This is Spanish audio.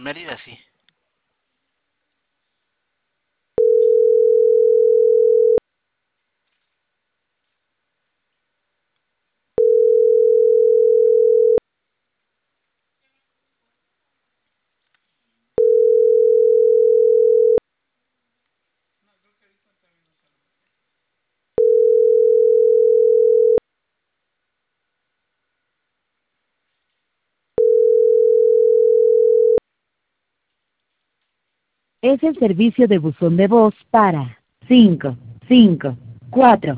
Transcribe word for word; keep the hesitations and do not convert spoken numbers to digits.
Mérida sí. Es el servicio de buzón de voz para cinco cinco cuatro